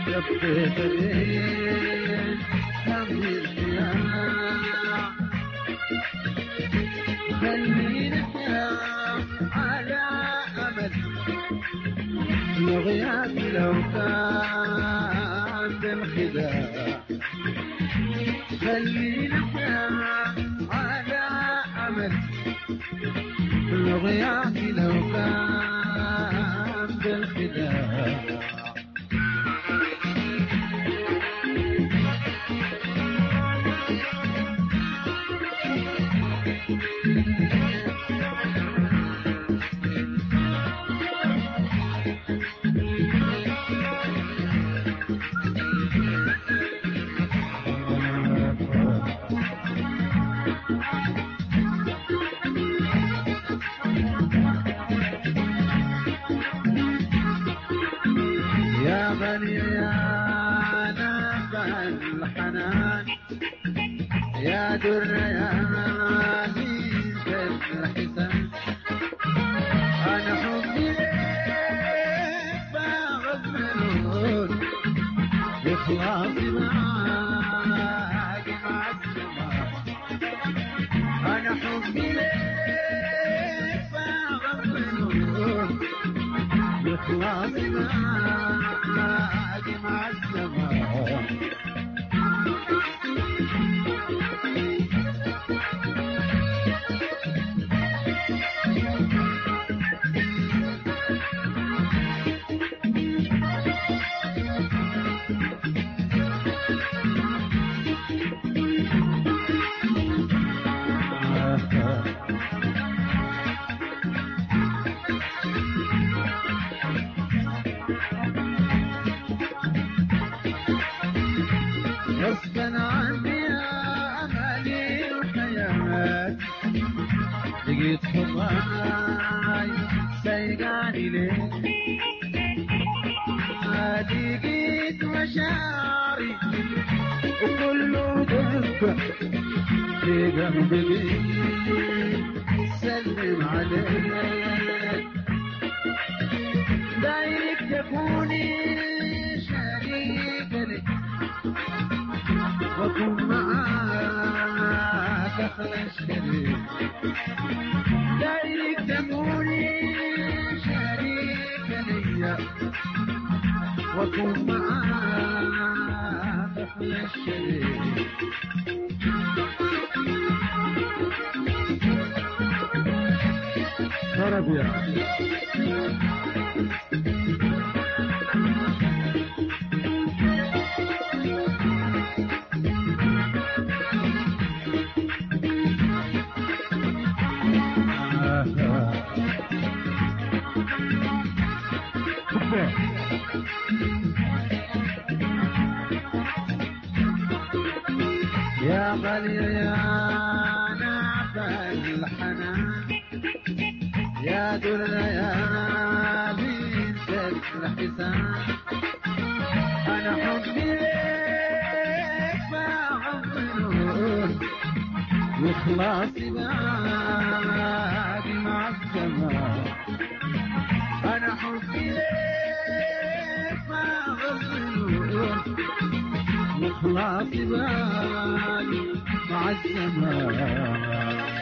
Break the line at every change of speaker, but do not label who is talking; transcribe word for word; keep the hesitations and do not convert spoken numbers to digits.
لفيت بين هم الحياة خليني نحيا على أمل نغيات لو كان بالخداع خليني نحيا على أمل نغيات لو كان بالخداع يا بني يا نبع الحنان يا در يا ميز الحسن أنا حبي ليك باغذ منون بإخلاصي معاك مع الزمان أنا حبي ليك باغذ منون بإخلاصي معاك مع الزمان غصبا عني يا أملي وحياتي لقيت خطاي سيقاني ليه لقيت مشاعري وكله دفع في قلبي سلم عليك دايرك تكوني شريك لي وكن معاك أحلى الشريك دايرك تكوني شريك لي وكن معاك أحلى الشريك ربيع يا غالي يا نبع الحنان يا در يا بنت الحسان أنا حبي ليك فعظمه وإخلاصي باقي مع الزمان أنا حبي ليك فعظمه وإخلاصي باقي مع الزمان